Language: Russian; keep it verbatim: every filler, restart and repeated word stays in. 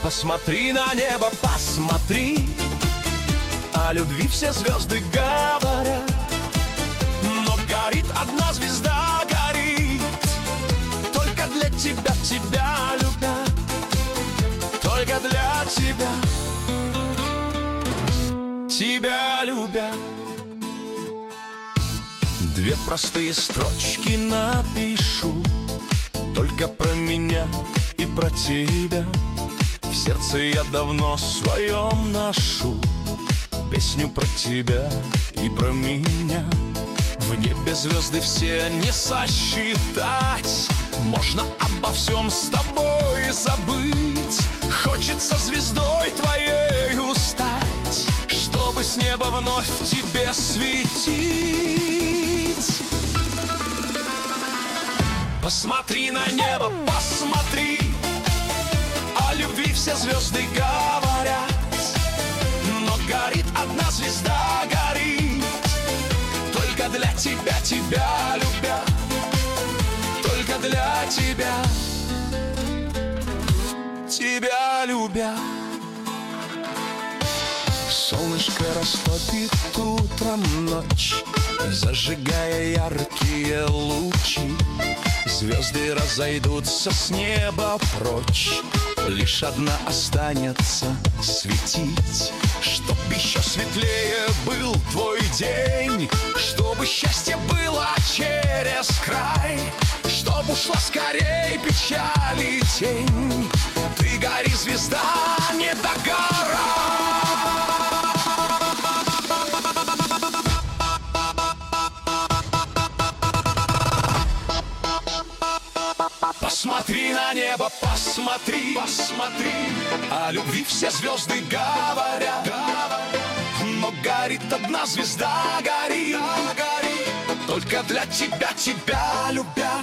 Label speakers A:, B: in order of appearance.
A: Посмотри на небо, посмотри, о любви все звезды говорят, но горит одна звезда, горит только для тебя, тебя любя, только для тебя, тебя любя. Две простые строчки напишу, только про меня и про тебя. В сердце я давно своем ношу песню про тебя и про меня. В небе звезды все не сосчитать, можно обо всем с тобой забыть. Хочется звездой твоей стать, чтобы с неба вновь тебе светить. Посмотри на небо, посмотри, о любви все звезды говорят, но горит одна звезда, горит только для тебя, тебя любя, только для тебя, тебя любя. Солнышко растопит утром ночь, зажигая яркие лучи. Звезды разойдутся с неба прочь, лишь одна останется светить. Чтоб еще светлее был твой день, чтобы счастье было через край, чтоб ушла скорей печаль и тень. Ты гори, звезда, не догорай. Посмотри на небо, посмотри, посмотри, о любви все звезды говорят, но горит одна звезда, горит, горит только для тебя, тебя любя,